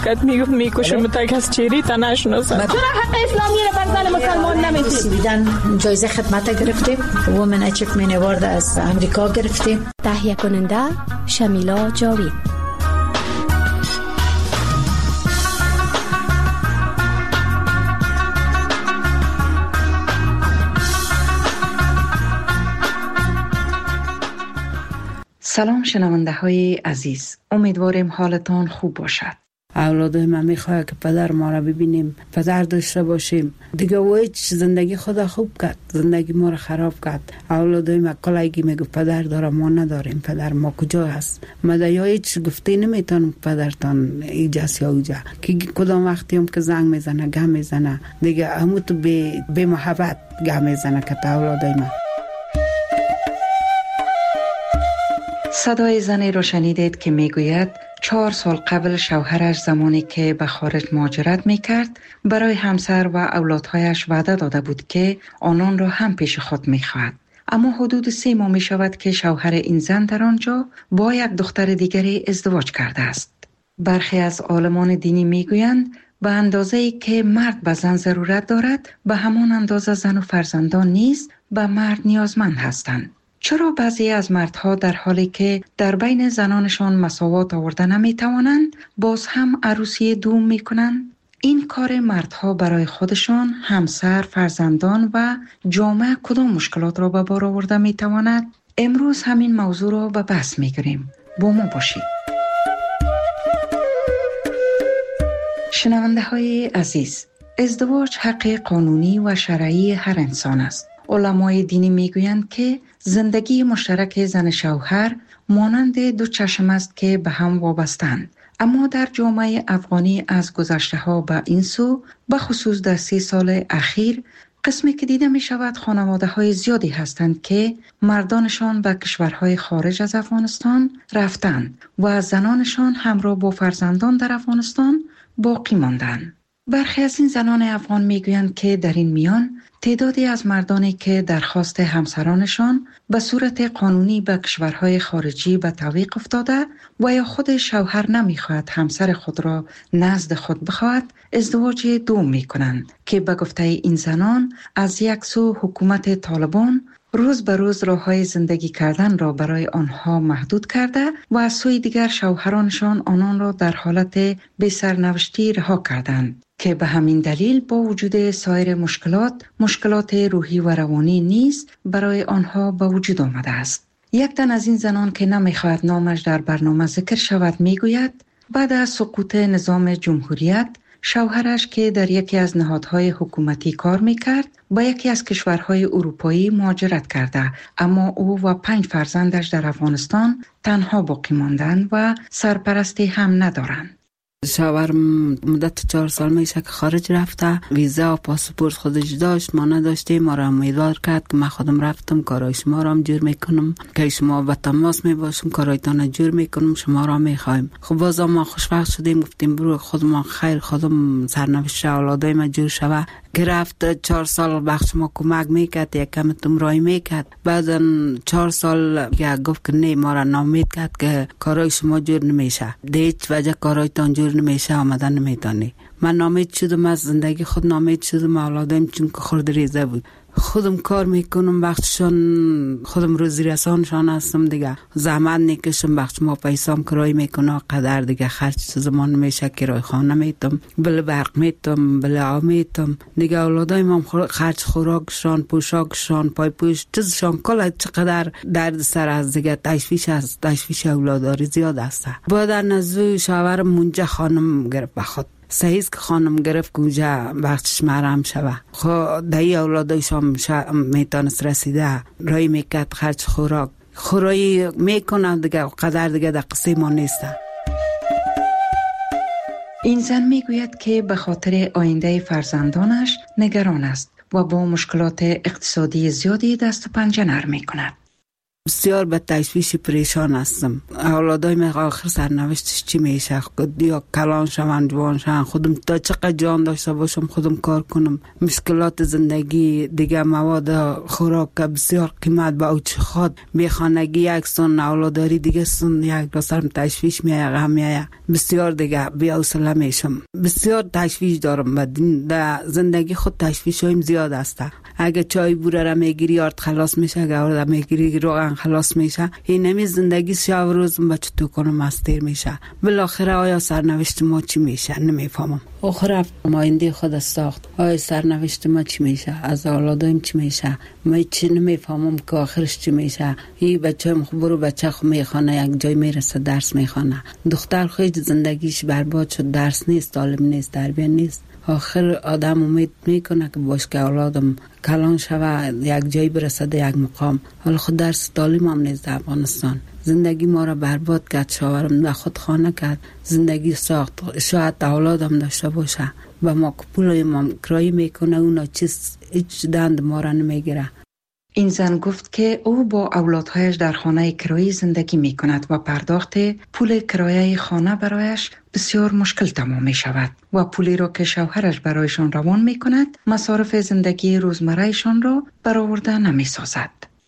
کت میگفت میکشم تا کس چیری تا نشناسن. چرا حق اسلامی رو بر زن مسلمان نمیدید؟ سویدن جایزه خدمت گرفتیم، وومن اچیومنت اوارد از امریکا گرفتیم. تهیه کننده شمیلا جاوید. سلام شنونده های عزیز، امیدواریم حالتان خوب باشد. اولادای من میخواد که پدر ما را ببینیم، پدر داشته باشیم. دیگه وایچ زندگی خدا خوب کرد، زندگی ما را خراب کرد. اولادای من کلایگی میگه پدر داره ما نداریم، پدر ما کجا هست؟ مدیا هیچ گفته نمیتونم پدرتان ایجاست یا اوجا که کدام وقتی هم که زنگ میزنه گم میزنه دیگه هموت به محبت گم میزنه که اولادای من. صدای زنی را شنیدید که میگوید 4 سال قبل شوهرش زمانی که به خارج مهاجرت میکرد برای همسر و اولادهایش وعده داده بود که آنان را هم پیش خود میخواهد. اما حدود 3 ماه میشود که شوهر این زن در آنجا با یک دختر دیگری ازدواج کرده است. برخی از عالمان دینی میگویند به اندازه‌ای که مرد به زن ضرورت دارد به همان اندازه زن و فرزندان نیز به مرد نیازمند هستند. چرا بعضی از مردها در حالی که در بین زنانشان مساوات آورده نمیتوانند باز هم عروسی دوم میکنند؟ این کار مردها برای خودشان، همسر، فرزندان و جامعه کدام مشکلات را به بار آورده میتواند؟ امروز همین موضوع را به بحث میگیریم. با ما باشید. شنونده های عزیز، ازدواج حق قانونی و شرعی هر انسان است. علمای دینی میگویند که زندگی مشترک زن شوهر مانند 2 چشم است که به هم وابستند. اما در جامعه افغانی از گذشته ها به این سو، به خصوص در 30 سال اخیر، قسمی که دیده می شود خانواده های زیادی هستند که مردانشان به کشورهای خارج از افغانستان رفتند و زنانشان همراه با فرزندان در افغانستان باقی ماندند. برخی از این زنان افغان میگویند که در این میان تعدادی از مردانی که درخواست همسرانشان به صورت قانونی به کشورهای خارجی به تعویق افتاده و یا خود شوهر نمیخواهد همسر خود را نزد خود بخواهد ازدواج دوم میکنند که به گفته این زنان از یک سو حکومت طالبان روز به روز راههای زندگی کردن را برای آنها محدود کرده و از سوی دیگر شوهرانشان آنان را در حالت بی سرنوشتی رها کردند که به همین دلیل با وجود سایر مشکلات روحی و روانی نیز برای آنها به وجود آمده است. یک تن از این زنان که نمیخواهد نامش در برنامه ذکر شود میگوید بعد از سقوط نظام جمهوریت شوهرش که در یکی از نهادهای حکومتی کار میکرد با یکی از کشورهای اروپایی مهاجرت کرده، اما او و 5 فرزندش در افغانستان تنها باقی ماندند و سرپرستی هم ندارند. شوهر مدت 4 سال میشه که خارج رفته، ویزا و پاسپورت خودش داشت، ما نداشتیم. ما را امیدوار کرد که من خودم رفتم کارای شما را هم جور میکنم که شما به تماس میباشم، کارایتان جور میکنم، شما را میخوایم. خب باز ما خوشبخت شدیم، گفتیم برو خودمان خیر، خودم سرنوشت اولادای ما جور شوه. که رفت 4 سال بخش ما کمک میکرد، یک کم تمرای میکرد. بعد 4 سال گفت که نه، ما را نامید کرد که کارای شما جور نمیشه، دیچ وجه کارایتان جور نمیشه، آمدن نمیتونی. من نامید شدم، از زندگی خود نامید شدم. اولادایم چون که خورد ریزه بود، خودم کار میکنم، بخششان خودم روزی رسانشان هستم دیگه، زحمت نکشم، بخش ما پیسام کرای میکنه قدر دیگه، خرج زمان میشه، کرای خانه میتم، بله برق میتم، بله آب میتم دیگه. اولادایم هم خرج خوراکشان، پوشاکشان، پای پوش چیزشان کلا چقدر درد سر از دیگه، تشویش اولاداری زیاد است. بعد نزدیک شوهر منجا خانم گرفت بخواد سعیز که خانم گرفت کجا بخشش مرم شوه. خب دایی اولادایشان میتونست رسیده رای میکرد، خرج خورایی میکنه دیگه، قدر دیگه در قصه ما نیسته. این زن میگوید که به خاطر آینده فرزندانش نگران است و با مشکلات اقتصادی زیادی دست و پنجه نرم میکند. بسیار به تشویش پریشان هستم. اولادای من آخر سرنوشتش چی میشه؟ یا کلان شوند، جوان شوند، خودم تا چقدر جان داشته باشم خودم کار کنم. مشکلات زندگی دیگه، مواد خوراک بسیار قیمت با اوچ خود بیخانگی یک سن، اولاداری دیگه سن، یک رسم تشویش میایه، غم میایه، بسیار دیگه بی حوصله میشم. بسیار تشویش دارم در زندگی خود. تشویش هایم زیاد است. اگه چای بوره را میگیری آرد خلاص میشه، اگه آرد میگیری روغن خلاص میشه. این نمی زندگی شب روز بچه تو کنم مستیر میشه. بالاخره آیا سرنوشت ما چی میشه نمیفهمم. آخر آینده خود ساخت. آیا سرنوشت ما چی میشه؟ از اولادایم چی میشه؟ ما چی نمیفهمم که آخرش چی میشه. این بچه‌م برو بچه خو میخونه، یک جای میرسه درس میخونه. دختر خود زندگیش برباد شد، درس نیست، تعلیم نیست، تربیت نیست. آخر آدم امید میکنه که باش که اولادم کلان شوه، یک جایی برسه، یک مقام. حالا خود درس تعلیم هم نیست در افغانستان. زندگی ما را برباد کرد، شوهرم در خود خانه کرد، زندگی ساخت. شاید اولادم داشته باشه و ما پول ما کرایه میکنه، اونا چیز هیچ دند ما را نمیگیره. این زن گفت که او با اولادهایش در خانه کرایی زندگی می کند و پرداخت پول کرایه خانه برایش بسیار مشکل تمام می شود و پولی را که شوهرش برایشان روان می کند مصارف زندگی روزمرهشان را برآورده نمی سازد.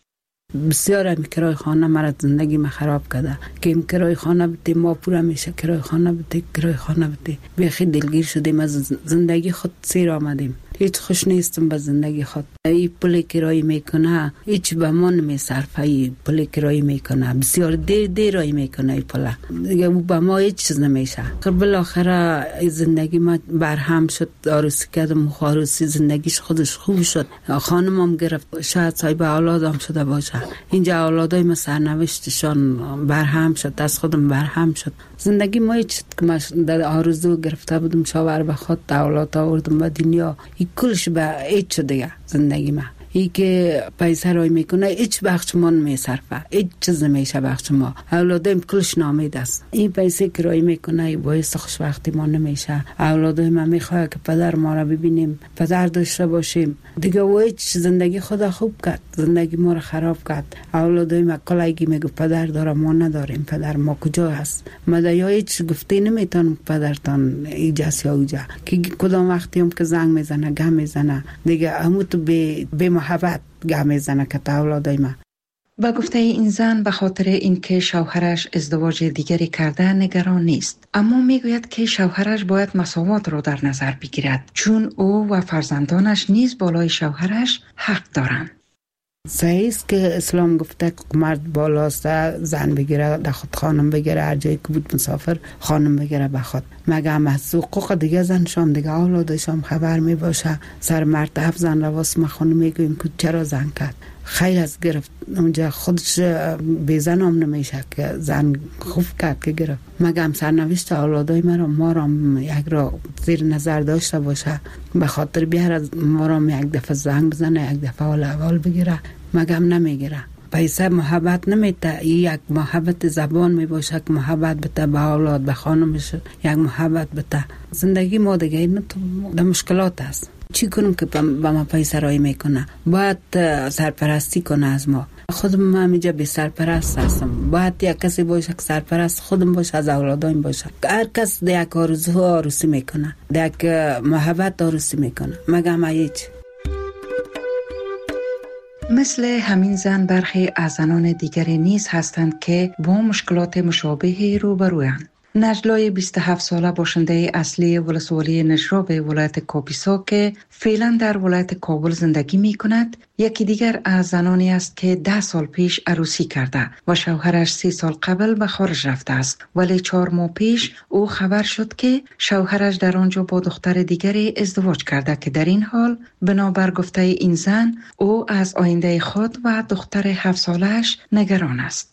بسیار هم کرای خانه مرا زندگی ما خراب کرده که این کرای خانه بده ما پورا میشه، کرای خانه بده، کرای خانه بده. بیخی دلگیر شدیم از زندگی خود، سیر آمدیم. هیچ خوش نیستم به زندگی خود. این پول کرایی میکنه هیچ به ما نمیصرفه. این پول کرایی میکنه بسیار دیر میکنه. این پول دیگه به ما هیچ چیز نمیشه. بالاخره زندگی ما برهم شد. عروسی کردم، عروسی زندگیش خودش خوب شد، خانمم گرفت، شاید صاحب اولادم شده باشه. اینجا اولادای ما سرنوشتشان برهم شد، از خودم برهم شد. زندگی ما هیچ در آرزو گرفته بودم، شاور به خود اولاد آوردم به دنیا. این کلش به هیچ دیگه زندگی ما. ای که پیسه رای میکنه هیچ بخش ما نمیصرفه، هیچ چیز نمیشه بخش ما. اولادایم کلش نامید است. این پیسه که رای میکنه باعث خوشبختی ما نمیشه. اولادایم هم میخواه که پدر ما را ببینیم، پدر داشته باشیم. دیگه و هیچ زندگی خدا خوب کرد، زندگی ما را خراب کرد. اولادایم کلایگی میگو پدر داره، ما نداریم. پدر ما کجا هست؟ مدایا هیچ گفته نمیتونم پدرتان ایجاست یا اوجا که کدام وقتی هم که زنگ میزنه گم میزنه دیگه همو تو به محبت گم میزنه که تا اولادای ما. با گفته این زن به خاطر اینکه شوهرش ازدواج دیگری کرده نگران نیست، اما میگوید که شوهرش باید مساوات را در نظر بگیرد، چون او و فرزندانش نیز بالای شوهرش حق دارند. صحیح است که اسلام گفته که مرد بالاست زن بگیره در خود، خانم بگیره هر جایی که بود مسافر، خانم بگیره به خود. مگه هم از حقوق دیگه زن شام دیگه اولادشام خبر می باشه. سر مرتب زن رواس ما خانم میگویم که چرا زن کرد، خیلی از گرفت اونجا خودش بی زن هم نمیشه که زن خوب کرد که گرفت. مگه هم سرنوشت اولادای ما را یک را زیر نظر داشته باشه، به خاطر بیاره ما را یک دفعه زنگ بزنه، یک دفعه اول بگیره. مگه هم نمیگیره. پیسه محبت نمیده، یک محبت زبان می باشه که محبت بده به اولاد، به خانمش یک محبت بده. زندگی ما دیگه این تو مشکلات است. چی کنم که با ما پیسه رای میکنه؟ باید سرپرستی کنه از ما. خودم من اینجا بی سرپرست هستم. باید یک کسی باشه که سرپرست خودم باشه، از اولادایم باشه. هر کس یک آرزو عروسی میکنه، یک محبت عروسی میکنه. مگه ما هیچ. مثل همین زن برخی از زنان دیگری نیز هستند که با مشکلات مشابه روبرویند. نجلای 27 ساله باشنده اصلی ولسوالی نجراب ولایت کاپیسا که فعلا در ولایت کابل زندگی می کند، یکی دیگر از زنانی است که 10 سال پیش عروسی کرده و شوهرش 3 سال قبل به خارج رفته است. ولی 4 ماه پیش او خبر شد که شوهرش در آنجا با دختر دیگری ازدواج کرده که در این حال بنابر گفته این زن او از آینده خود و دختر 7 سالش نگران است.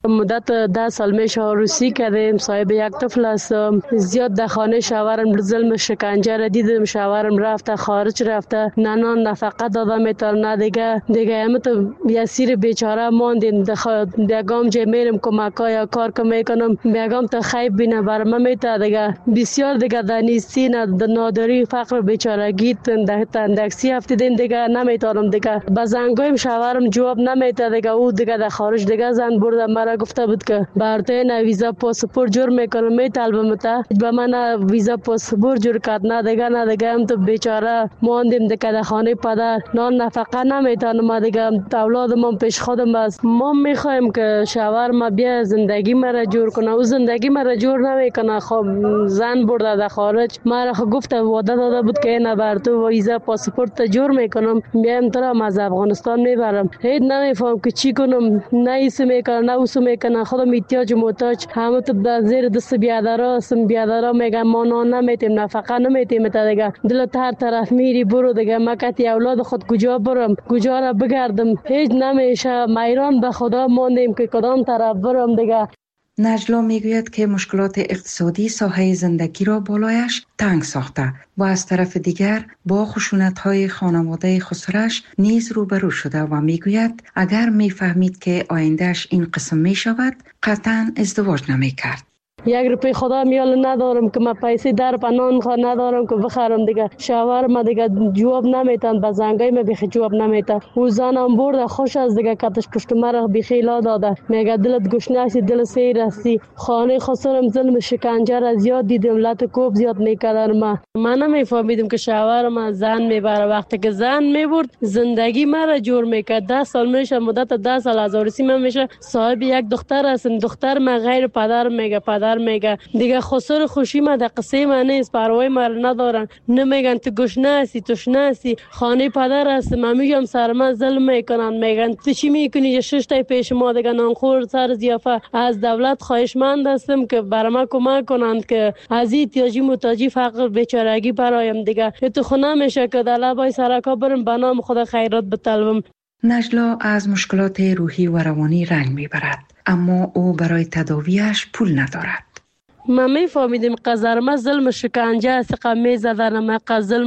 مدت 10 سال میشه عروسی کردیم، صاحب یک طفل هستم. زیاد در خانه شوهرم ظلم شکنجه را دیدم. شوهرم رفته خارج، رفته نان نفقه داده میتونه، نه دیگه همت یسیر بیچاره ماندیم. دیگام جه میرم کمکا یا کار که میکنم بیگام تا خیب بینه برام میته. دیگه بسیار دیگه در نیستی، در نادری، فقر، بیچارگی تندکسی افتیدیم. دیگه نمیتونم دیگه به زنگایم شوهرم جواب نمیده. دیگه او دیگه در خارج دیگه زن برده مرا گفته بود که برتین ویزا پاسپورت جور میکنم میطلبم تا به من ویزا پاسپورت جور کرد. نه دیگه هم تو بیچاره ماندیم دیگه در خانه پدر نان نفقه نمیتونم. دیگه اولاد ما پیش خودم است. ما میخوایم که شوهر ما بیا زندگی مرا جور کنه. او زندگی مرا جور نمیکنه. خب زن برده در خارج مرا گفت وعده داده بود که نه بر تو ویزا پاسپورت جور میکنم میام تو را از افغانستان میبرم. هیچ نمیفهم که چی کنم. نه ایسه میکنه نه اوسو میکنه. خودم احتیاج محتاج همه تو در زیر دست بیادرا هستم. بیادرا میگن ما نان نمیتیم نفقه نمیتیم. تا دیگه دلت هر طرف میری برو دیگه مکتی اولاد خود کجا برم کجا را بگردم هیچ نمیشه. میران به خدا ماندیم که کدام طرف برم دیگه. نجلا میگوید که مشکلات اقتصادی ساحه زندگی را بالایش تنگ ساخته و از طرف دیگر با خشونت‌های خانواده خسرش نیز روبرو شده و میگوید اگر میفهمید که آیندهش این قسم میشود قطعاً ازدواج نمیکرد. یک روپی خدا میال ندارم که من پیسه در پنان ندارم که بخرم. دیگه شوهر ما دیگه جواب نمیتن. به زنگای ما بخی جواب نمیتن. او زنم برده خوش از دیگه کتش پشت مرا بخیلا داده. میگه دلت گشنه است دل سیر استی. خانه خسرم ظلم شکنجه را زیاد دیدم. لط کوب زیاد میکردن. من نمیفهمیدم که شوهر ما زن میبره. وقتی که زن میبرد زندگی مرا جور میکرد. 10 سال میشه مدت 10 سال از عروسی من میشه صاحب یک دختر هستم. دختر ما غیر پدر میگه پدر میگه دیگه خسر خوشی ما در قصه من نیست. پروای ما ندارن. نمیگن تو گشنه هستی تشنه هستی. خانه پدر هست. من میگم سر من ظلم میکنن. میگن تو چی میکنی؟ 6 تا پیش ما دیگه نانخور سر ضیافه. از دولت خواهشمند هستم که برای ما کمک کنند که از احتیاجی محتاجی فقر بیچارگی برایم. دیگه تو خونه میشه که در لبای سرکا برم به نام خدا خیرات بطلبم. نجلا از مشکلات روحی و روانی رنج میبرد اما او برای تداویش پول ندارد. ما میفهمیدیم قذرمه ظلم شکنجه است. قمی زدن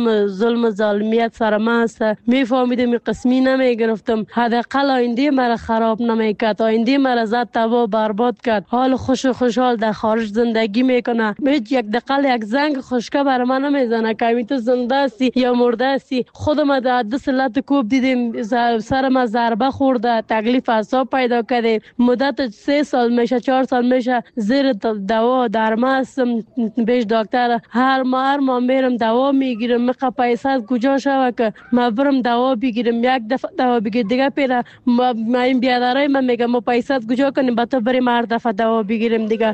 ظلم ظالمیت سر ما است. میفهمیدیم قسمی نمیگرفتم. حداقل آینده مرا خراب نمیکرد. آینده مرا زد تباه برباد کرد. حال خوشحال در خارج زندگی میکنه. هیچ یک دقیقه یک زنگ خشکه بر من نمیزنه که تو زنده هستی یا مرده هستی. خودم در دست لط کوب دیدیم. سر ما ضربه خورده. تکلیف اعصاب پیدا کردیم. مدت 3 سال میشه 4 سال میشه زیر دوا در ما هستم. بیش دکتر هر ماه میرم دوا میگیرم. میخوام پیسه کجا شوه که ما برم دوا بگیرم. یک دفعه دوا بگیر دیگه پیره ما این بیادرای من میگم ما پیسه کجا کنیم با تو بریم هر دفعه دوا بگیریم دیگه.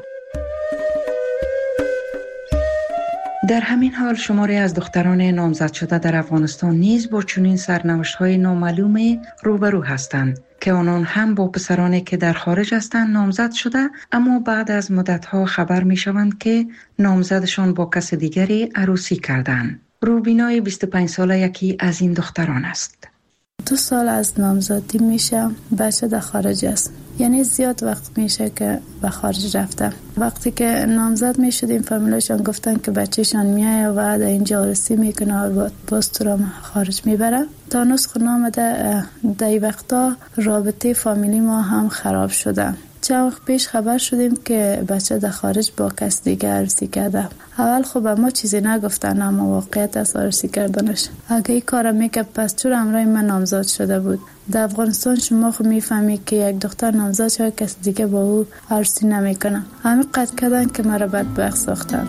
در همین حال شماری از دختران نامزد شده در افغانستان نیز با چنین سرنوشت‌های نامعلوم روبرو هستند که آنان هم با پسرانی که در خارج هستند نامزد شده اما بعد از مدت‌ها خبر می‌شوند که نامزدشان با کس دیگری عروسی کردند. روبینای 25 ساله یکی از این دختران است. 2 سال از نامزدی میشه بچه در خارج است. یعنی زیاد وقت میشه که به خارج رفته. وقتی که نامزد میشدیم فامیلاشان گفتن که بچهشان میایه و در اینجا عروسی میکنه و باز تو را خارج میبره. تا نسخ نامده در این وقتا رابطه فامیلی ما هم خراب شده. چند وقت پیش خبر شدیم که بچه در خارج با کس دیگه عروسی کرده. اول خب ما چیزی نگفتن اما واقعیت از عروسی کردنش. اگه این کار میکرد پس چرا همراه من نامزد شده بود؟ در افغانستان شما خب میفهمی که یک دختر نامزد شده کس دیگه با او عروسی نمیکنه. همین قد کردن که مرا بدبخت ساختن.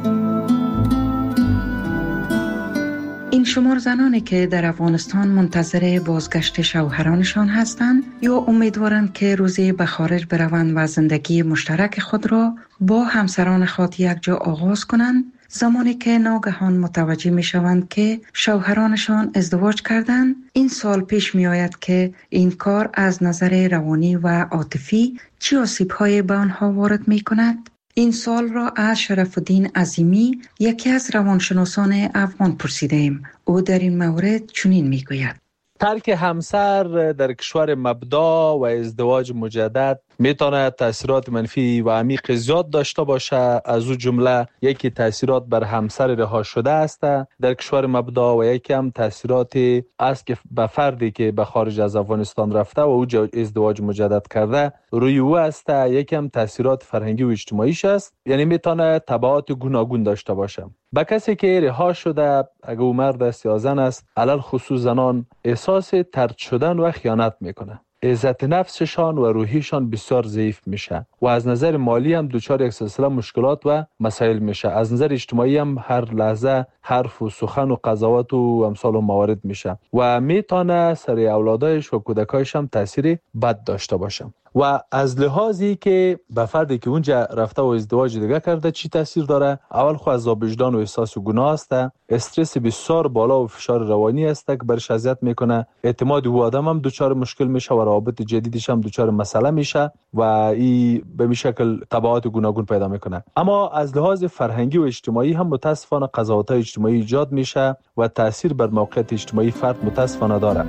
این شمار زنانی که در افغانستان منتظر بازگشت شوهرانشان هستند یا امیدوارند که روزی به خارج بروند و زندگی مشترک خود را با همسران خود یک جا آغاز کنند، زمانی که ناگهان متوجه می شوند که شوهرانشان ازدواج کردند، این سوال پیش می آید که این کار از نظر روانی و عاطفی چه آسیب‌هایی به آنها وارد می کند؟ این سوال را از شرف الدین عظیمی یکی از روانشناسان افغان پرسیدیم. او در این مورد چنین میگوید: ترک همسر در کشور مبدا و ازدواج مجدد میتونه تاثیرات منفی و عمیق زیاد داشته باشه. از او جمله یکی تاثیرات بر همسر رها شده است در کشور مبدا و یکی هم تاثیراتی است که به فردی که به خارج از افغانستان رفته و او ازدواج مجدد کرده روی او است. یکی هم تاثیرات فرهنگی و اجتماعیش است، یعنی میتونه تبعات گوناگون داشته باشه. به کسی که رها شده، اگر او مرد است یا زن است، علل خصوص زنان احساس طرد شدن و خیانت میکنه. عزت نفسشان و روحیشان بسیار ضعیف میشه و از نظر مالی هم دچار یک سلسله مشکلات و مسائل میشه. از نظر اجتماعی هم هر لحظه حرف و سخن و قضاوت و امثال موارد میشه و میتونه سر اولادایش و کودکایش هم تاثیر بد داشته باشه. و از لحاظی که به فردی که اونجا رفته و ازدواج دیگه کرده چی تاثیر داره؟ اول خو عذاب وجدان و احساس گناه است، استرس بسیار بالا و فشار روانی است که برش اذیت میکنه. اعتماد او آدم هم دچار مشکل میشه و روابط جدیدش هم دچار مسئله میشه و این به این شکل تبعات گوناگون پیدا میکنه. اما از لحاظ فرهنگی و اجتماعی هم متاسفانه قضاوت‌های اجتماعی ایجاد میشه و تاثیر بر موقعیت اجتماعی فرد متاسفانه داره.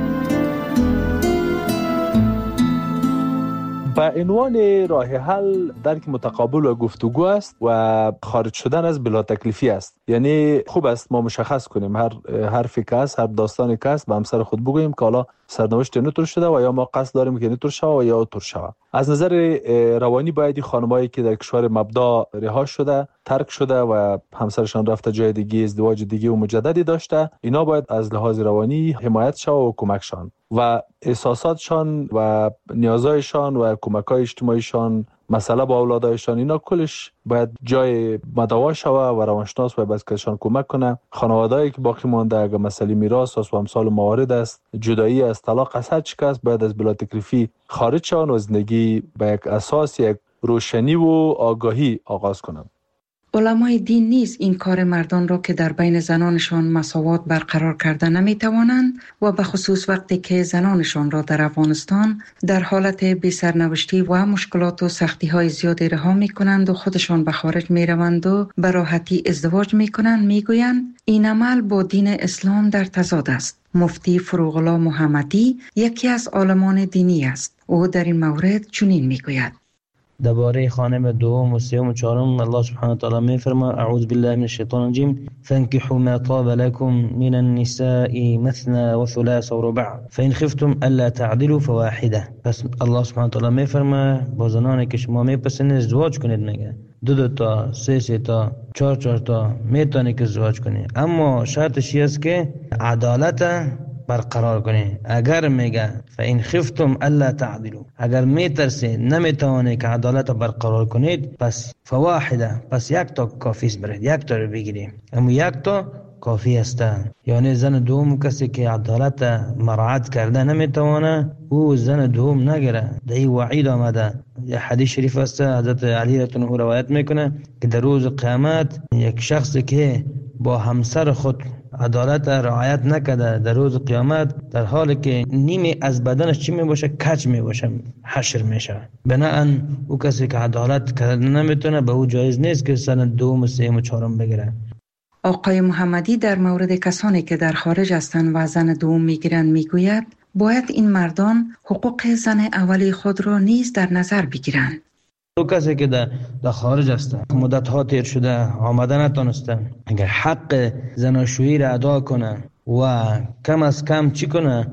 به عنوان راه حل درک متقابل و گفتگو است و خارج شدن از بلا تکلیفی است. یعنی خوب است ما مشخص کنیم هر حرفی که است، هر داستانی که است به همسر خود بگوییم که حالا سرنوشت نتور شده و یا ما قصد داریم که نتور شود و یا تور شود. از نظر روانی باید خانمایی که در کشور مبدا رها شده، ترک شده و همسرشان رفته جای دیگه، ازدواج دیگه و مجددی داشته، اینا باید از لحاظ روانی حمایت شود و کمکشان و احساساتشان و نیازهایشان و کمک‌های اجتماعیشان، مسئله با اولادایشان، اینا کلش باید جای مدوا شوه و روانشناس باید بسکشان کمک کنه. خانواده‌ای که باقی مانده اگر مسئله میراث است و امثال موارد است، جدایی است، طلاق است، هر چی که است باید از بلا تکلیفی خارج شوند و زندگی به یک اساس یک روشنی و آگاهی آغاز کنند. علمای دین نیز این کار مردان را که در بین زنانشان مساوات برقرار کرده نمی توانند و به خصوص وقتی که زنانشان را در افغانستان در حالت بی سرنوشتی و مشکلات و سختی های زیادی رها می کنند و خودشان به خارج می روند و به راحتی ازدواج می کنند، می گویند این عمل با دین اسلام در تضاد است. مفتی فروغ الله محمدی یکی از عالمان دینی است. او در این مورد چنین می گوید: درباره خانم دوم و سوم و چهارم الله سبحانه و تعالی میفرماید اعوذ بالله من الشیطان الرجیم فانكحوا ما طاب لكم من النساء مثنى وثلاث ورباع فان خفتم الا تعدلوا فواحده. پس الله سبحانه و تعالی میفرماید با زنانی که شما میپسندید ازدواج کنید، میگه دو تا، سه تا، چهار تا میتونید که ازدواج کنید، اما شرطش است که عدالت برقرار کنید. اگر میگه فإن خفتم الا تعدلوا، اگر میترسید نمیتوانید که عدالت برقرار کنید، پس فواحده، پس یک تا کافی است، برید یک تا رو بگیرید، اما یک تا کافی است. یعنی زن دوم کسی که عدالت مراعات کرده نمیتوانه، او زن دوم نگیره. در این وعید آمده. یه حدیث شریف است حضرت علی رضی الله عنه روایت میکنه که در روز قیامت یک شخص که با همسر خود عدالت رعایت نکرده در روز قیامت، در حالی که نیمی از بدنش چی میباشه؟ کج میباشه، حشر میشه. بناهن او کسی که عدالت کرده نمیتونه، به او جایز نیست که سن دوم و سوم و چهارم بگیره. آقای محمدی در مورد کسانی که در خارج هستند و زن دوم میگیرند میگوید باید این مردان حقوق زن اولی خود را نیز در نظر بگیرند. تو کسی که در خارج هسته، مدت ها تیر شده، آمده نتونسته، اگر حق زناشویی را ادا کنه و کم از کم چی کنه؟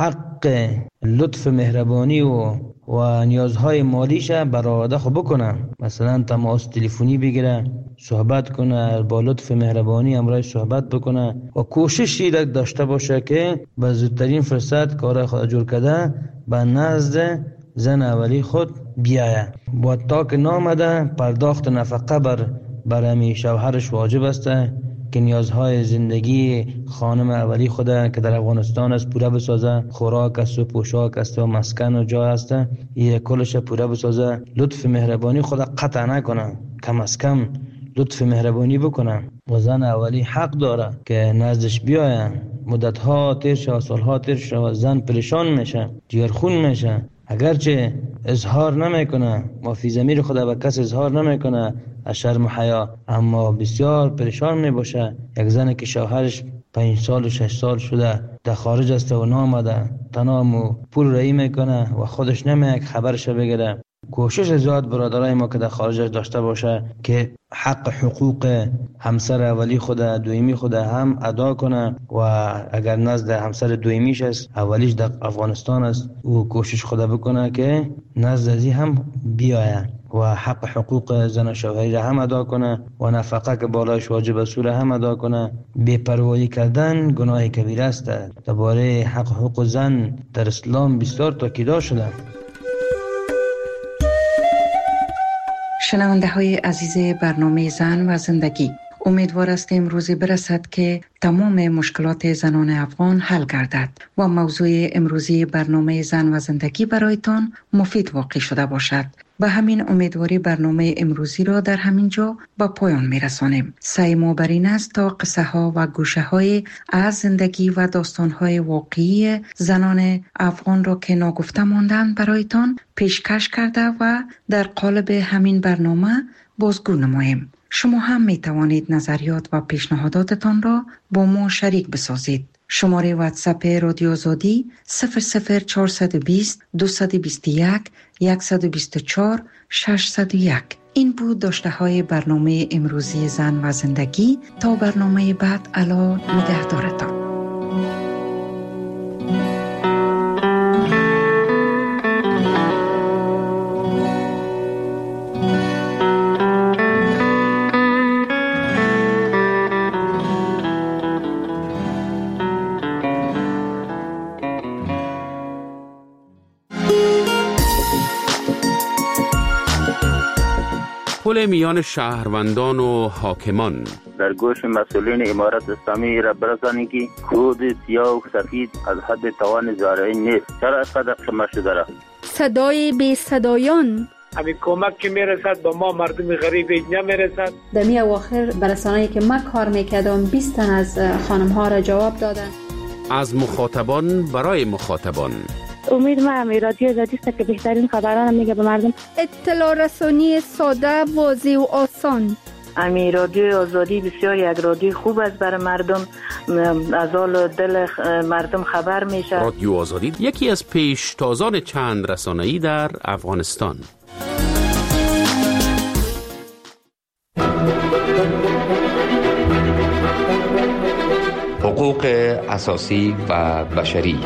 حق لطف مهربانی و نیازهای مالیش برآورده خو بکنه. مثلا تماس تلفنی بگیره، صحبت کنه، با لطف مهربانی همراهش صحبت بکنه و کوششی داشته باشه که به زودترین فرصت کار خود جور کرده به نزد زن اولی خود بیایه. با تا که نامده پرداخت نفقه بر همی شوهرش واجب است که نیازهای زندگی خانم اولی خود که در افغانستان است پوره بسازه. خوراک است و پوشاک است و مسکن و جای است، این کلش پوره بسازه. لطف مهربانی خود قطع نکنه، کم از کم لطف مهربانی بکنه و زن اولی حق داره که نزدش بیاین. مدت ها تیر شد، سال ها تیر شد، زن پریشان میشه، جگرخون میشه. اگرچه اظهار نمیکنه، مافی ضمیر خود به کس اظهار نمیکنه از شرم و حیا، اما بسیار پریشان میباشه. یک زن که شوهرش 5 سال و 6 سال شده در خارج است و نامده، تنها پول رایی میکنه و خودش نمیاد خبرش بگیره. کوشش زیاد برادرای ما که در خارج داشته باشه که حق حقوق همسر اولی خود دویمی خود هم ادا کنه و اگر نزد همسر دویمیش است اولیش در افغانستان است او کوشش خود بکنه که نزد ازی هم بیایه و حق حقوق زن و شوهری را هم ادا کنه و نفقه که بالایش واجب است را هم ادا کنه. بی‌پروایی کردن گناه کبیره است. درباره حق حقوق زن در اسلام بسیار تاکید شده. شنونده های عزیز برنامه زن و زندگی، امیدوار هستیم روزی برسد که تمام مشکلات زنان افغان حل گردد و موضوع امروزی برنامه زن و زندگی برایتان مفید واقع شده باشد. به همین امیدواری برنامه امروزی را در همین جا به پایان میرسانیم. سعی ما بر این است تا قصه ها و گوشه های از زندگی و داستان های واقعی زنان افغان را که ناگفته ماندند برایتان پیشکش کرده و در قالب همین برنامه بازگو نماییم. شما هم می توانید نظریات و پیشنهاداتتان را با ما شریک بسازید. شماره واتساپ رادیو آزادی 00420 221 124 601. این بود داشته های برنامه امروزی زن و زندگی. تا برنامه بعد، الا نگهدارتان. پل میان شهروندان و حاکمان. در گوش مسئولین امارت اسلامی را برسانید که کود سیاه و سفید از حد توان زارعی نیست. چرا اینقدر قمه شده را؟ صدای بی صدایان. همین کمک که میرسد به ما مردم غریب نمیرسد. در می اواخر برسانه‌ای که من کار میکردم 20 تن از خانم ها را جواب دادن. از مخاطبان برای مخاطبان. امید ما رادیو آزادی است که بهترین خبران میگه به مردم. اطلاع رسانی ساده، واضح و آسان. امی رادیو آزادی بسیار یک رادیو خوب است برای مردم، از حال دل مردم خبر میشه. رادیو آزادی یکی از پیشتازان چند رسانه‌ای در افغانستان. حقوق اساسی و بشری.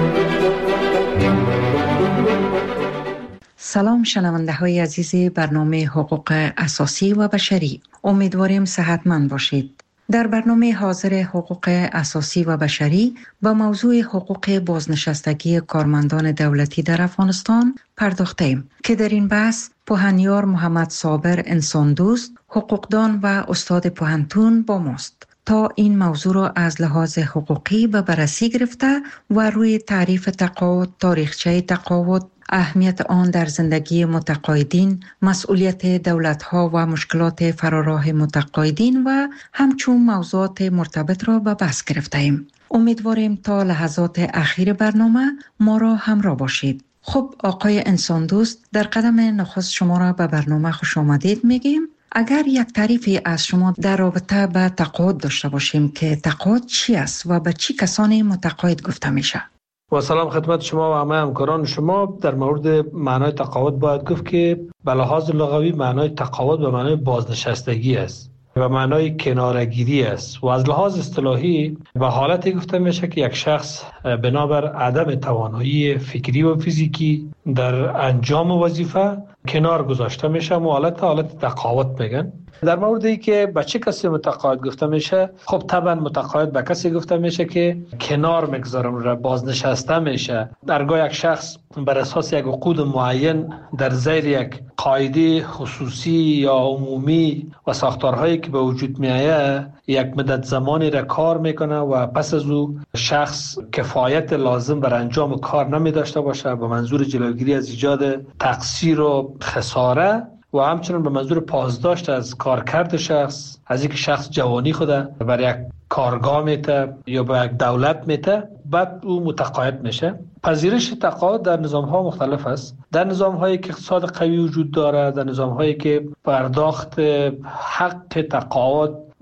سلام شنونده های عزیز برنامه حقوق اساسی و بشری، امیدواریم صحتمند باشید. در برنامه حاضر حقوق اساسی و بشری با موضوع حقوق بازنشستگی کارمندان دولتی در افغانستان پرداختیم که در این بحث پوهنیار محمد صابر انسان دوست، حقوقدان و استاد پوهنتون با ماست تا این موضوع را از لحاظ حقوقی به بررسی گرفته و روی تعریف تقاعد، تاریخچه تقاعد، اهمیت آن در زندگی متقاعدین، مسئولیت دولت‌ها و مشکلات فراراه متقاعدین و همچون موضوعات مرتبط را به بحث گرفته‌ایم. امیدواریم تا لحظات اخیر برنامه ما را همراه باشید. خب آقای انسان دوست، در قدم نخست شما را به برنامه خوش آمدید میگیم. اگر یک تعریفی از شما در رابطه به تقاعد داشته باشیم که تقاعد چی است و به چی کسانی متقاعد گفته میشه؟ و سلام خدمت شما و همه همکاران شما. در مورد معنای تقاعد باید گفت که به لحاظ لغوی معنای تقاعد به معنای بازنشستگی است و معنای کناره‌گیری است و از لحاظ اصطلاحی به حالتی گفته میشه که یک شخص بنابر عدم توانایی فکری و فیزیکی در انجام وظیفه کنار گذاشته میشه و حالت تقاعد میگن. در مورد ای که به چه کسی متقاعد گفته میشه، خب طبعا متقاعد به کسی گفته میشه که کنار میگذارم را بازنشسته میشه. درگاه یک شخص بر اساس یک عقود معین در زیر یک قاعده خصوصی یا عمومی و ساختارهایی که به وجود میآید یک مدت زمانی را کار میکنه و پس از او شخص کفایت لازم بر انجام کار نمی داشته باشه به منظور جلوگیری از ایجاد تقصیر و خساره و همچنین به منظور پاسداشت از کارکرد شخص، از اینکه شخص جوانی خوده بر یک کارگاه میته یا به یک دولت میته، بعد او متقاعد میشه. پذیرش تقاعد در نظام ها مختلف است. در نظام هایی که اقتصاد قوی وجود داره، در نظام هایی که پرداخت حق تقاعد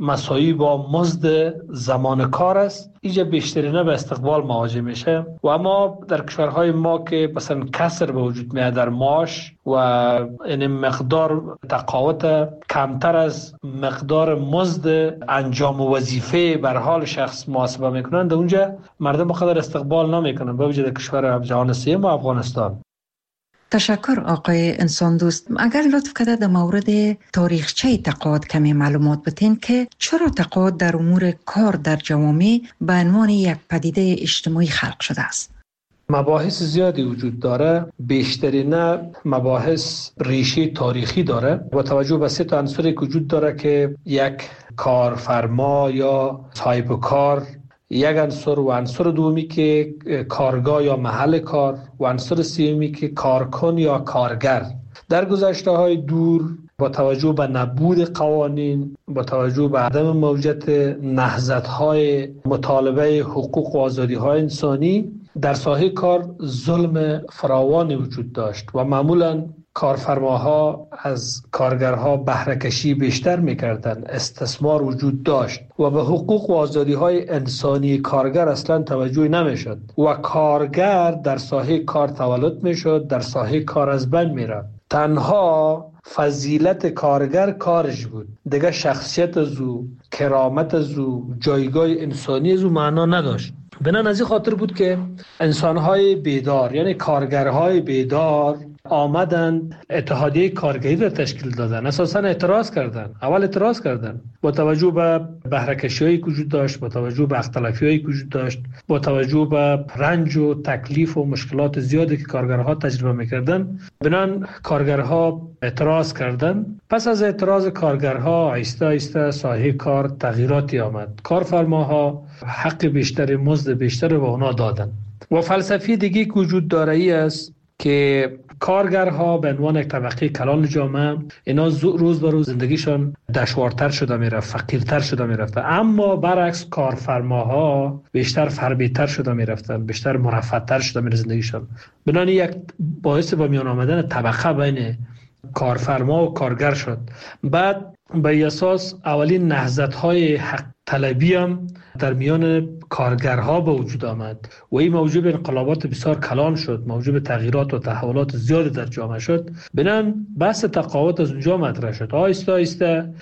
مساوی با مزد زمان کار است، اینجا بیشترینه به استقبال مواجه میشه. و اما در کشورهای ما که مثلا کسر به وجود میاد در معاش و این مقدار تقاوت کمتر از مقدار مزد انجام وظیفه بر حال شخص محاسبه میکنن، در اونجا مردم بقدر استقبال نمیکنن، به وجود کشور جهان سوم و افغانستان. تشکر آقای انسان دوست. اگر لطف کرده در مورد تاریخچه تقاعد کمی معلومات بتین که چرا تقاعد در امور کار در جوامع به عنوان یک پدیده اجتماعی خلق شده است؟ مباحث زیادی وجود داره، بیشترین مباحث ریشه تاریخی داره. با توجه به 3 عنصری که وجود داره که یک کارفرما یا صاحب کار، یک عنصر و عنصر دومی که کارگاه یا محل کار و عنصر سومی که کارکن یا کارگر. در گذشته‌های دور با توجه به نبود قوانین، با توجه به عدم موجودیت نهضت‌های مطالبه حقوق و آزادی‌های انسانی، در ساحه کار ظلم فراوانی وجود داشت و معمولاً کارفرماها از کارگرها بهره کشی بیشتر می‌کردند، استثمار وجود داشت و به حقوق و آزادی‌های انسانی کارگر اصلا توجه نمی‌شد و کارگر در ساحه کار تولد می‌شد، در ساحه کار از بین می‌رفت. تنها فضیلت کارگر کارش بود، دیگه شخصیت زو، کرامت زو، جایگاه انسانی زو معنا نداشت. بنان از این خاطر بود که انسان‌های بیدار، یعنی کارگرهای بیدار، آمدند اتحادیه کارگری را تشکیل دادن. اساساً اعتراض کردن با توجه به بهره‌کشی‌هایی که وجود داشت، با توجه به اختلافی‌هایی که وجود داشت، با توجه به رنج و تکلیف و مشکلات زیادی که کارگرها تجربه می‌کردند. بنان کارگرها اعتراض کردند. پس از اعتراض کارگرها آهسته آهسته ساحه کار تغییراتی آمد. کارفرماها حق بیشتر، مزد بیشتر به اونا دادن. و فلسفی دیگه که وجود داره ای است که کارگرها به عنوان یک طبقه کلان جامعه، اینا روز به روز زندگیشان دشوارتر شده میرفت، فقیرتر شده میرفت، اما برعکس کارفرماها بیشتر فربیتر شده میرفتن، بیشتر مرفه‌تر شده میرفت زندگیشان. بنابراین یک باعث به میان آمدن طبقه بین کارفرما و کارگر شد. بعد به اساس اولین نهضت‌های حق طلبی هم در میان کارگرها به وجود آمد و این موجب انقلابات بسیار کلان شد، موجب تغییرات و تحولات زیادی در جامعه شد. بنان بحث تقاعد از اونجا مطرح شد. آهسته آهسته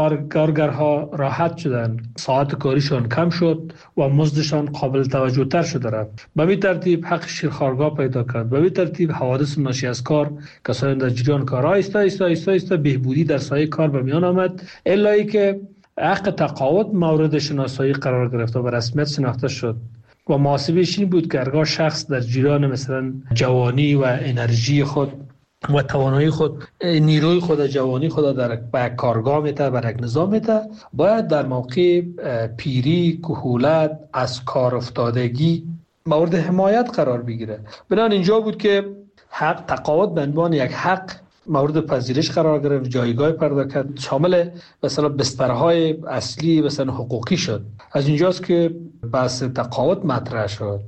کارگرها راحت شدن، ساعت کاریشان کم شد و مزدشان قابل توجه تر شده رفت. به این ترتیب حق شیرخوارگاه پیدا کرد. به این ترتیب حوادث ناشی از کار، کسانی در جریان کار، آهسته آهسته بهبودی در سایه کار به میان آمد، الا که حق تقاعد مورد شناسایی قرار گرفت و به رسمیت شناخته شد و محاسبه‌اش این بود که هرگاه شخص در جریان مثلا جوانی و انرژی خود و توانایی خود، نیروی خود، جوانی خود در به کارگاه میته، بر یک نظام میته، باید در موقع پیری، کهولت، از کار افتادگی مورد حمایت قرار بگیره. بنابراین اینجا بود که حق تقاعد به عنوان یک حق مورد پذیرش قرار گرفت، جایگاه پیدا کرد، شامل مثلا بسترهای اصلی مثلا حقوقی شد. از اینجاست که بحث تقاعد مطرح شد.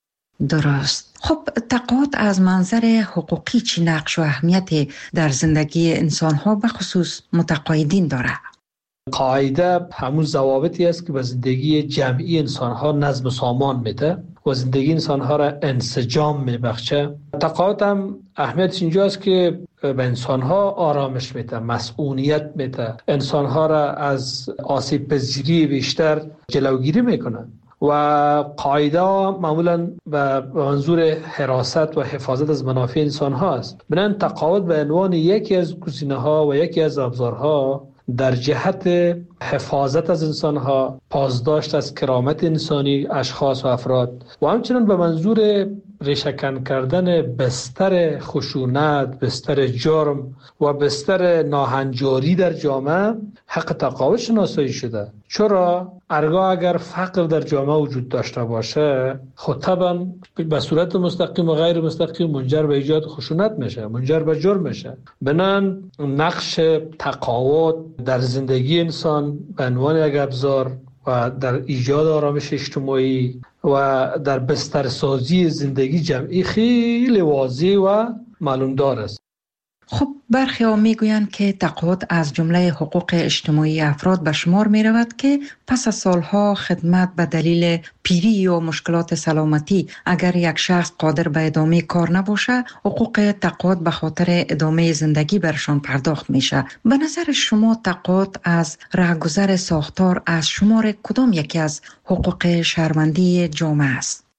درست. خب تقاعد از منظر حقوقی چی نقش و اهمیت در زندگی انسان‌ها به خصوص متقاعدین داره؟ قاعده همون ضوابطی است که به زندگی جمعی انسان‌ها نظم و سامان میده و زندگی انسان‌ها را انسجام میبخشه. تقاعد هم اهمیتش اینجاست که به انسان‌ها آرامش میده، مسئولیت میده، انسان‌ها را از آسیب پذیری بیشتر جلوگیری میکنه و قاعده معمولا به منظور حراست و حفاظت از منافع انسان‌ها است. بنابراین تقاعد به عنوان یکی از گزینه‌ها و یکی از ابزارها در جهت حفاظت از انسان‌ها، پاسداشت از کرامت انسانی اشخاص و افراد و همچنین به منظور ریشه‌کن کردن بستر خشونت، بستر جرم و بستر ناهنجاری در جامعه حق تقاعد شناسایی شده. چرا؟ هرگاه اگر فقر در جامعه وجود داشته باشه، خود طبعا به صورت مستقیم و غیر مستقیم منجر به ایجاد خشونت میشه، منجر به جرم میشه. بنان نقش تقاعد در زندگی انسان به عنوان یک ابزار و در ایجاد آرامش اجتماعی و در بسترسازی زندگی جمعی خیلی واضح و معلوم دار است. خب برخی ها میگویند که تقاعد از جمله حقوق اجتماعی افراد به شمار می رود که پس از سالها خدمت به دلیل پیری یا مشکلات سلامتی اگر یک شخص قادر به ادامه کار نباشه، حقوق تقاعد به خاطر ادامه زندگی برشان پرداخت میشه. به نظر شما تقاعد از رهگذر ساختار از شمار کدام یکی از حقوق شهروندی جامعه است؟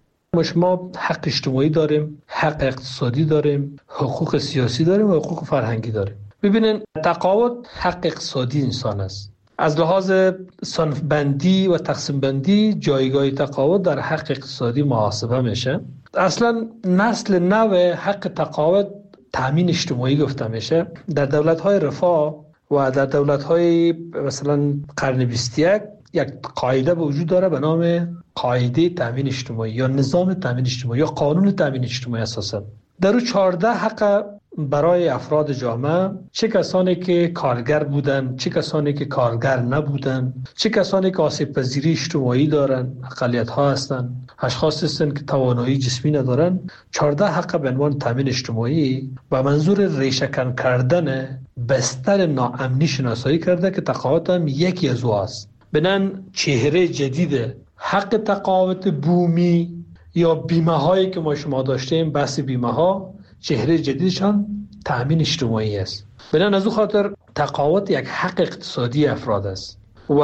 ما حق اجتماعی داریم، حق اقتصادی داریم، حقوق سیاسی داریم و حقوق فرهنگی داریم. ببینین تقاعد حق اقتصادی انسان است. از لحاظ صنف بندی و تقسیم بندی جایگاه تقاعد در حق اقتصادی محاسبه میشه. اصلا نسل نو حق تقاعد تامین اجتماعی گفته میشه. در دولت‌های رفاه و در دولت‌های مثلا قرن 21 یک قاعده به وجود داره به نام قاعده تامین اجتماعی یا نظام تامین اجتماعی یا قانون تامین اجتماعی. اساسا در او 14 حق برای افراد جامعه، چه کسانی که کارگر بودن، چه کسانی که کارگر نبودن، چه کسانی که آسیب پذیری اجتماعی دارن، اقلیت ها هستن، اشخاص هستن که توانایی جسمی ندارن، 14 حق به عنوان تامین اجتماعی و منظور ریشه‌کن کردن بستر ناامنی شناسایی کرده که تقاعد هم یکی از او است. بنان چهره جدید حق تقاعد بومی یا بیمه هایی که ما شما داشتیم، بحث بیمه ها، چهره جدیدشان تأمین اجتماعی است. بنان از او خاطر تقاعد یک حق اقتصادی افراد است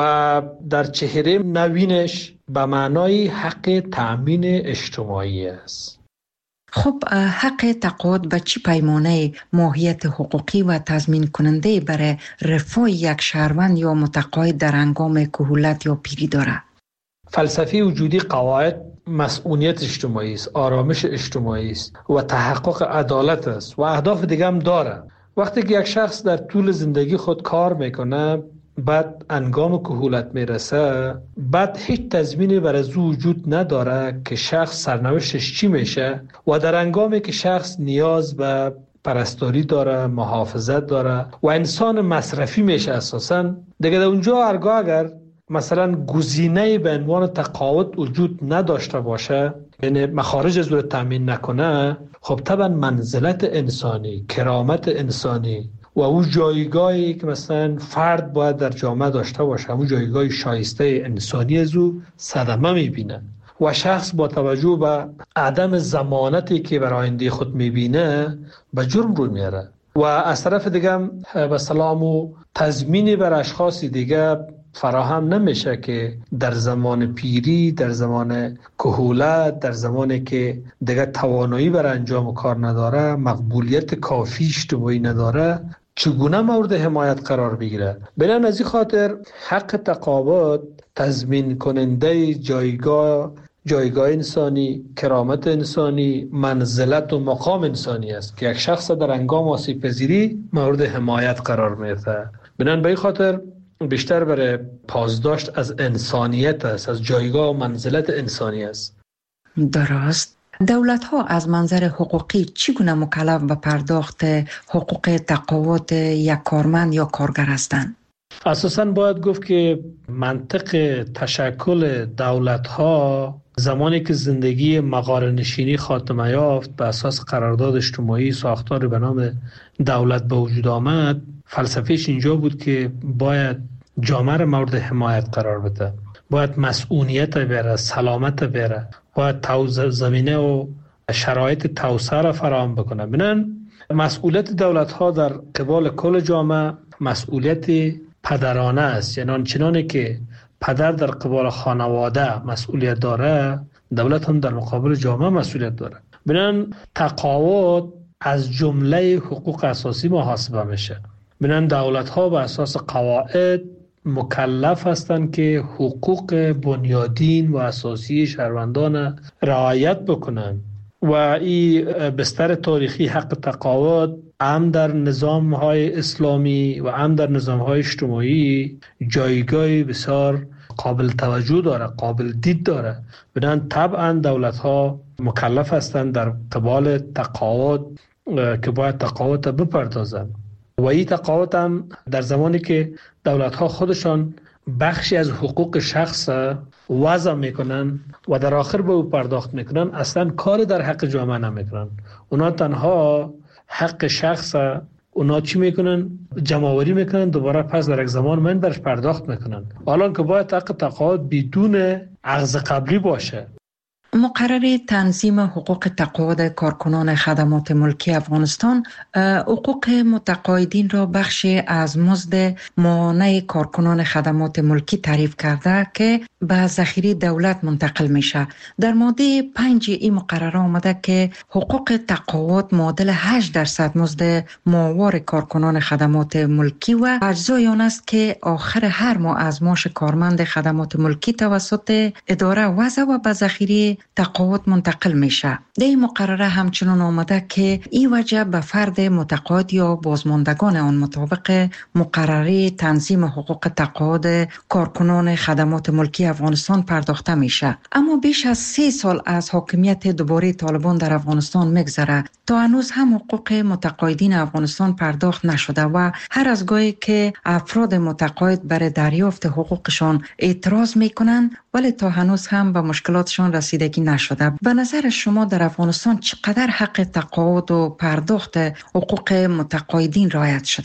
و در چهره نوینش به معنای حق تأمین اجتماعی است. خب حق تقاعد به چه پیمانه ماهیت حقوقی و تضمین کننده برای رفاه یک شهروند یا متقاعد در هنگام کهولت یا پیری دارد؟ فلسفه وجودی قواعد مسئولیت اجتماعی است، آرامش اجتماعی است و تحقق عدالت است و اهداف دیگه هم داره. وقتی که یک شخص در طول زندگی خود کار میکنه، بعد انگام کهولت میرسه، بعد هیچ تضمینی برای او وجود نداره که شخص سرنوشتش چی میشه و در انگامی که شخص نیاز به پرستاری داره، محافظت داره و انسان مصرفی میشه اساساً دیگه، در اونجا هرگاه اگر مثلا گزینه به عنوان تقاعد وجود نداشته باشه، یعنی مخارج از او تامین نکنه، خب طبعا منزلت انسانی، کرامت انسانی و او جایگاهی که مثلا فرد باید در جامعه داشته باشه، همون جایگاه شایسته انسانی از او صدمه میبینه و شخص با توجه به عدم ضمانتی که برای آینده خود میبینه به جرم روی میاره و از طرف دیگه به سلام و تضمینی بر اشخاص دیگه فراهم نمیشه که در زمان پیری، در زمان کهولت، در زمانی که دیگه توانایی برای انجام کار نداره، مقبولیت کافی اجتماعی نداره، چگونه مورد حمایت قرار بگیره. بنابراین از این خاطر حق تقاعد تضمین کننده جایگاه انسانی، کرامت انسانی، منزلت و مقام انسانی است که یک شخص در هنگام آسیب پذیری مورد حمایت قرار میده. بنابراین به این خاطر بیشتر برای پاسداشت از انسانیت است، از جایگاه و منزلت انسانی است. درست. دولت ها از منظر حقوقی چگونه مکلف به پرداخت حقوق تقاعد یک کارمند یا کارگر هستند؟ اساساً باید گفت که منطق تشکل دولت ها زمانی که زندگی مغاره‌نشینی خاتمه یافت، به اساس قرارداد اجتماعی ساختار به نام دولت به وجود آمد، فلسفهش اینجا بود که باید جامعه را مورد حمایت قرار بده، باید مسئولیت بره، سلامت بره، باید زمینه و شرایط توسعه را فراهم بکنه. بنابراین مسئولیت دولت ها در قبال کل جامعه مسئولیت پدرانه است، یعنی آنچنانی که پدر در قبال خانواده مسئولیت داره، دولت هم در مقابل جامعه مسئولیت داره. بنابراین تقاعد از جمله حقوق اساسی محاسبه میشه. بنابراین دولت ها به اساس قواعد مکلف هستند که حقوق بنیادین و اساسی شهروندان رعایت بکنند و این بستر تاریخی حق تقاعد هم در نظام های اسلامی و هم در نظام های اجتماعی جایگاه بسیار قابل توجه داره، قابل دید داره. بنابراین طبعا دولت ها مکلف هستند در قبال تقاعد که باید تقاعد بپردازند و این تقاعد هم در زمانی که دولت ها خودشان بخشی از حقوق شخص وضع میکنن و در آخر به او پرداخت میکنن، اصلا کار در حق جامعه نمیکنن. اونا تنها حق شخص اونا چی میکنن؟ جمع‌آوری میکنن، دوباره پس در یک زمان من برش پرداخت میکنن. حالا که باید حق تقاعد بدون اخذ قبلی باشه. مقرر تنظیم حقوق تقاعد کارکنان خدمات ملکی افغانستان حقوق متقاعدین را بخشی از مزد ماهانه کارکنان خدمات ملکی تعریف کرده که به ذخیره دولت منتقل میشه. در ماده 5 این مقرره آمده که حقوق تقاعد معادل 8% مزد ماهوار کارکنان خدمات ملکی و اجزای آن است که آخر هر ماه از معاش کارمند خدمات ملکی توسط اداره وضع و به ذخیره تقاعد منتقل میشه. در این مقرره همچنان آمده که این وجه به فرد متقاعد یا بازماندگان آن مطابق مقرره تنظیم حقوق تقاعد کارکنان خدمات ملکی افغانستان پرداخته میشه. اما بیش از 3 سال از حاکمیت دوباره طالبان در افغانستان میگذره تا هنوز هم حقوق متقاعدین افغانستان پرداخت نشده و هر از گاهی که افراد متقاعد برای دریافت حقوقشان اعتراض میکنن ولی تا هنوز هم به مشکلاتشان رسیدگی نشده. به نظر شما در افغانستان چقدر حق تقاعد و پرداخت حقوق متقاعدین رعایت شده؟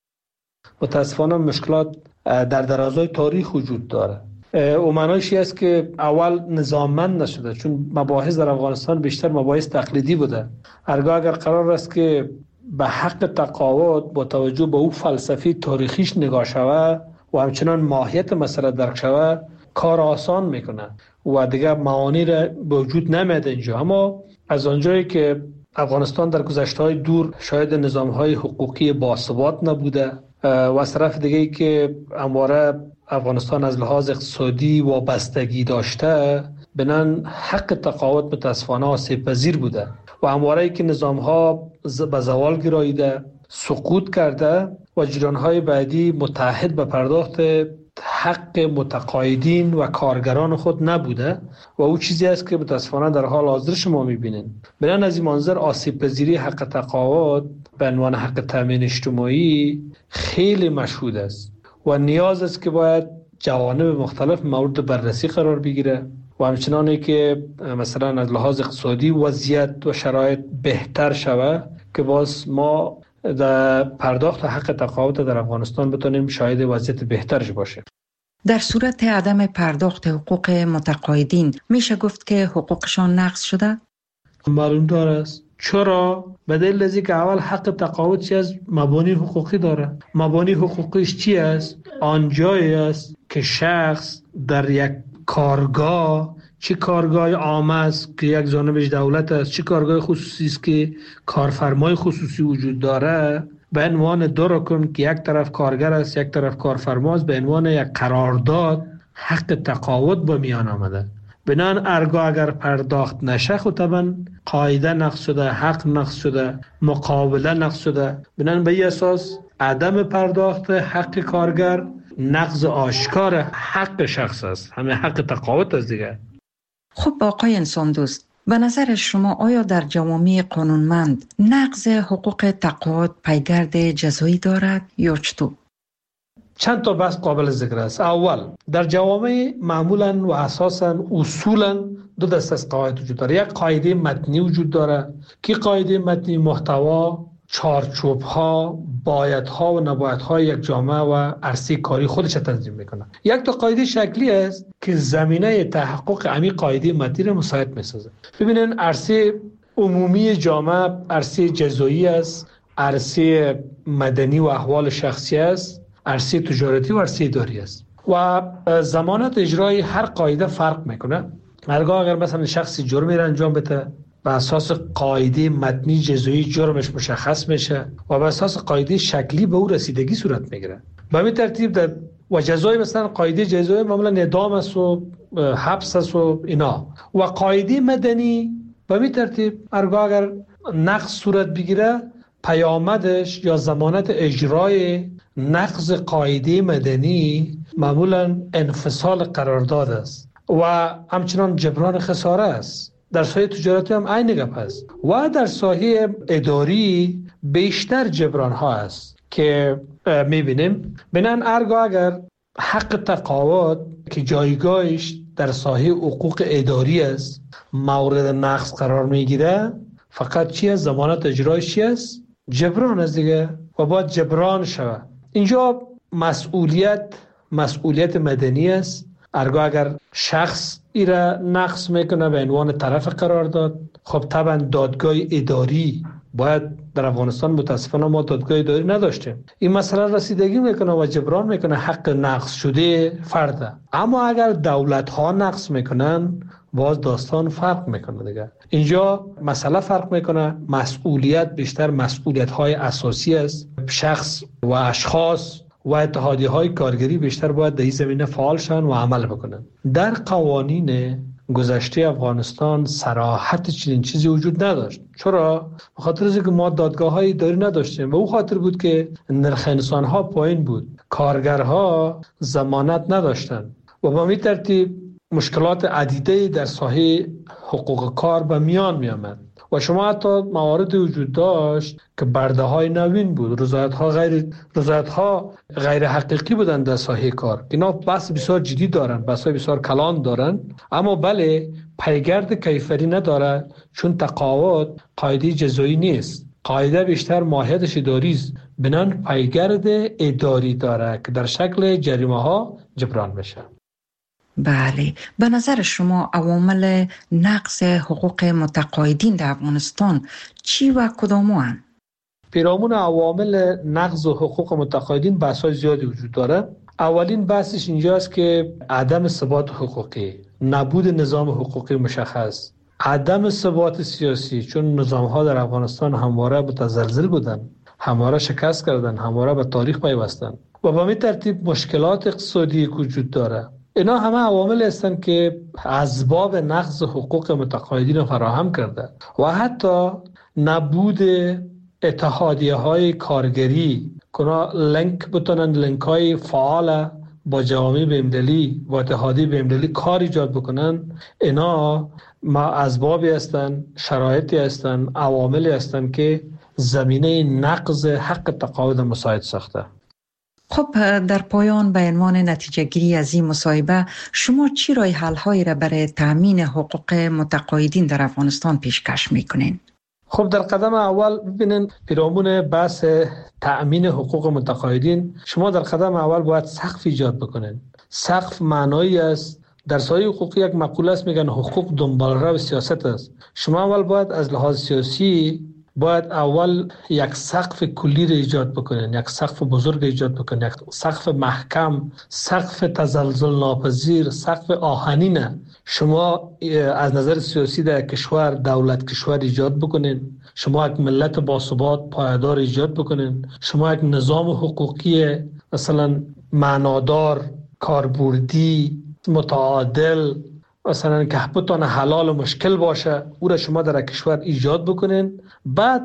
متاسفانه مشکلات در درازای تاریخ وجود داره. او معنیش است که اول نظاممند نشده، چون مباحث در افغانستان بیشتر مباحث تقلیدی بوده. هرگاه اگر قرار است که به حق تقاعد با توجه به او فلسفی تاریخیش نگاه شود و همچنان ماهیت مسئله درک شود، کار آسان میکنه و دیگه معانی را به وجود نمیاد اینجا. اما از آنجایی که افغانستان در گذشته‌های دور شاید نظام‌های حقوقی باثبات نبوده و از طرف دیگه که همواره افغانستان از لحاظ اقتصادی وابستگی داشته، بنان حق تقاعد متاسفانه آسیب پذیر بوده و همواره که نظام‌ها به زوال گراییده، سقوط کرده و جریان‌های بعدی متحد به پرداخت حق متقاعدین و کارگران خود نبوده و او چیزی است که متاسفانه در حال حاضر شما می‌بینید. بنابراین از این منظر آسیب پذیری حق تقاعد به عنوان حق تامین اجتماعی خیلی مشهود است و نیاز است که باید جوانب مختلف مورد بررسی قرار بگیره و همچنانه که مثلا از لحاظ اقتصادی وضعیت و شرایط بهتر شود که باز ما در پرداخت حق تقاعد در افغانستان بتونیم شاهد وضعیت بهترش باشه. در صورت عدم پرداخت حقوق متقاعدین میشه گفت که حقوقشان نقض شده؟ معلوم داره است. چرا؟ به دلیل از اینکه اول حق تقاعد چی از مبانی حقوقی داره. مبانی حقوقیش چی است؟ آنجایی است که شخص در یک کارگاه، چه کارگاه عام است که یک جانبش دولت است، چه کارگاه خصوصی است که کارفرمای خصوصی وجود داره، به عنوان دو رکن که یک طرف کارگر است یک طرف کارفرما است، به عنوان یک قرارداد حق تقاعد به میان آمده. بنان ارگاه اگر پرداخت نشه خود طبعا قاعده نقض شده، حق نقض شده، مقابله نقض شده. بنان به این اساس عدم پرداخت حق کارگر نقض آشکار حق شخص است، همه حق تقاعد است دیگه. خب آقای انسان دوست، به نظر شما آیا در جوامع قانونمند نقض حقوق تقاعد پیگرد جزایی دارد یا چطور؟ چند تا بحث قابل ذکر است. اول، در جوامع معمولا و اساسا اصولا دو دسته از قواعد وجود داره. یک قاعده متنی وجود داره که قاعده متنی محتوا، چارچوب‌ها، بایدها و نبایدهای یک جامعه و عرصه کاری خودش تنظیم میکنه. یک تا قاعده شکلی است که زمینه تحقق همین قاعده متنی را مساعد میسازه. ببینن عرصه عمومی جامعه عرصه جزایی است، عرصه مدنی و احوال شخصی است، عرصه تجارتی و عرصه اداری است و ضمانت اجرای هر قاعده فرق میکنه. هرگاه اگر مثلا شخصی جرمی را انجام بده، به اساس قاعده متنی جزایی جرمش مشخص میشه و به اساس قاعده شکلی به او رسیدگی صورت میگیره. به همین ترتیب در و جزای مثلا قاعده جزایی معمولا اعدام است و حبس است و اینا، و قاعده مدنی به همین ترتیب هرگاه اگر نقض صورت بگیره، پیامدش یا ضمانت اجرای نقض قاعده مدنی معمولا انفصال قرارداد است و همچنان جبران خساره است. در ساحه تجارتی هم عین گپ است و در ساحه اداری بیشتر جبران ها است که میبینیم. بنان هرگاه اگر حق تقاعد که جایگاهش در ساحه حقوق اداری است مورد نقض قرار میگیره، فقط چی است؟ ضمانت اجرایش چی است؟ جبران است دیگه و باید جبران شود. اینجا مسئولیت مدنی است. ارگاه اگر شخص ایره نقص میکنه به عنوان طرف قرار داد، خب طبعا دادگاه اداری باید در افغانستان متاسفانه ما دادگاه اداری نداشتیم. این مسئله رسیدگی میکنه و جبران میکنه حق نقص شده فرده. اما اگر دولت ها نقص میکنن باز داستان فرق میکنه دیگه. اینجا مسئله فرق میکنه. مسئولیت بیشتر مسئولیت های اساسی است. شخص و اشخاص و اتحادیه های کارگری بیشتر باید در این زمینه فعال شن و عمل بکنن. در قوانین گذشته افغانستان صراحت چنین چیزی وجود نداشت. چرا؟ به خاطر اینکه ما دادگاه های اداری نداشتیم و او خاطر بود که نرخ انسان ها پایین بود، کارگرها ضمانت نداشتند و با این ترتیب مشکلات عدیده در ساحه حقوق کار به میان می آمد و شما حتی موارد وجود داشت که برده های نوین بود، رضایت ها غیر حقیقی بودند در ساحه کار. اینا بحث بسیار جدی دارن، بحث بسیار کلان دارن، اما بله پیگرد کیفری نداره، چون تقاعد قاعده جزایی نیست. قاعده بیشتر ماهیتش اداری است، بنان پیگرد اداری داره که در شکل جریمه ها جبران بشه. بله، به نظر شما عوامل نقض حقوق متقاعدین در افغانستان چی و کداموان؟ پیرامون عوامل نقض حقوق متقاعدین بحث‌های زیادی وجود داره. اولین بحثش اینجاست که عدم ثبات حقوقی، نبود نظام حقوقی مشخص، عدم ثبات سیاسی، چون نظام‌ها در افغانستان همواره متزلزل بودن، همواره شکست کردن، همواره به تاریخ پیوستن و به این ترتیب مشکلات اقتصادی وجود داره. اینا همه عوامل هستند که اسباب نقض حقوق متقاعدین فراهم کرده و حتی نبود اتحادیه های کارگری که لینک های فعال با جوامع بین‌المللی و اتحادیه بین‌المللی کار ایجاد بکنن. اینا اسبابی هستند، شرایطی هستند، عواملی هستند که زمینه نقض حق تقاعد مساعد ساخته. خب در پایان به عنوان نتیجه گیری از این مصاحبه شما چی راه حل هایی را برای تامین حقوق متقاعدین در افغانستان پیشکش میکنین؟ خب در قدم اول ببینین پیرامون بحث تامین حقوق متقاعدین شما در قدم اول باید سقف ایجاد بکنین. سقف معنایی است. در سایه حقوقی یک مقوله است، میگن حقوق دنبالرو سیاست است. شما اول باید از لحاظ سیاسی باید اول یک سقف کلی را ایجاد بکنین، یک سقف بزرگ ایجاد بکنین، یک سقف محکم، سقف تزلزل ناپذیر، سقف آهنین شما از نظر سیاسی در کشور، دولت کشور ایجاد بکنین. شما یک ملت باثبات پایدار ایجاد بکنین. شما یک نظام حقوقی مثلا معنادار، کاربردی، متعادل، مثلا که بتونه حلال و مشکل باشه، او را شما در کشور ایجاد بکنین. بعد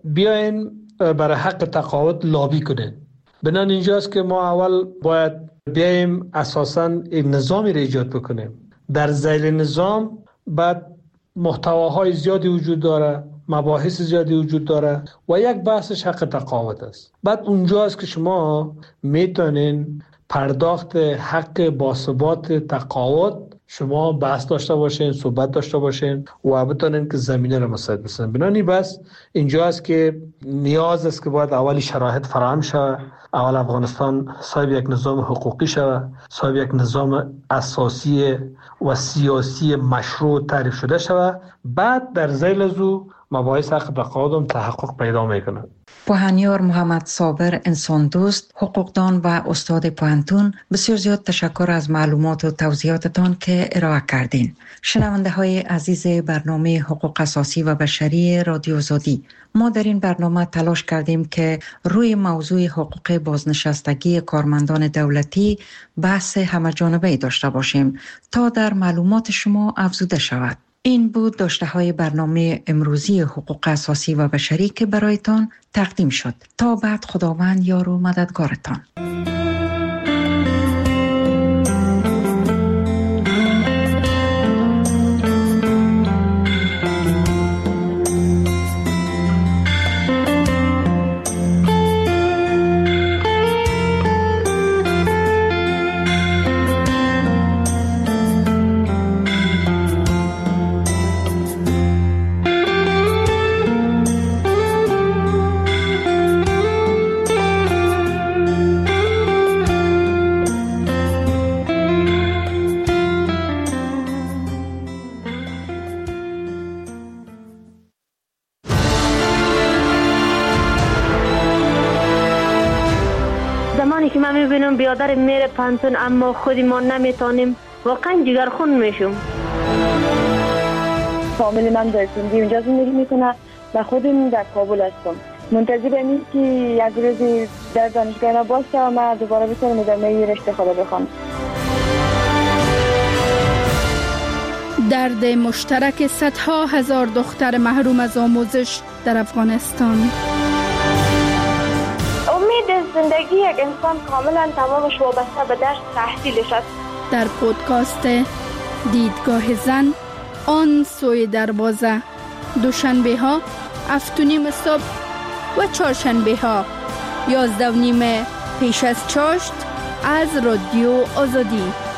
بیاین برای حق تقاعد لابی کنین. بنان اینجاست که ما اول باید بیایم اساساً یک نظامی را ایجاد بکنیم. در ذیل نظام بعد محتواهای زیادی وجود داره، مباحث زیادی وجود داره و یک بحثش حق تقاعد است. بعد اونجاست که شما میتونین پرداخت حق باثبات تقاعد شما بحث داشته باشین، صحبت داشته باشین و بتونین که زمینه را مساعد بسازین. بنانی بس اینجاست که نیاز است که باید اولی شرایط فراهم شود. اول افغانستان صاحب یک نظام حقوقی شود، صاحب یک نظام اساسی و سیاسی مشروع تعریف شده شود. بعد در ذیل از او مباحث حق تقاعد تحقق پیدا میکنه. پوهنیار محمد صابر، انسان دوست، حقوقدان و استاد پوهنتون، بسیار زیاد تشکر از معلومات و توضیحاتتان که ارائه کردین. شنونده های عزیز برنامه حقوق اساسی و بشری رادیو آزادی، ما در این برنامه تلاش کردیم که روی موضوع حقوق بازنشستگی کارمندان دولتی بحث همه‌جانبه‌ای داشته باشیم تا در معلومات شما افزوده شود. این بود داشته های برنامه امروزی حقوق اساسی و بشری که برایتان تقدیم شد. تا بعد، خداوند یار و مددگارتان. ما میبینم بیادر میره پانتون اما خودی ما نمیتونیم، واقعا جگرخون میشم. فامیل من در سندی اونجا زندگی میکنه و خودم در کابل هستم. منتظر نیست که یک روزی در دانشگاه باشه و من دوباره بتونم ادامه رشته خود بخونم. درد مشترک صدها هزار دختر محروم از آموزش در افغانستان. امید زندگی یک انسان کاملا تمامش وابسته به درس تحصیلش است. در پودکاست دیدگاه زن آن سوی دروازه، دوشنبه ها 7:30 صبح و چهارشنبه ها 11:30 پیش از چاشت از رادیو آزادی.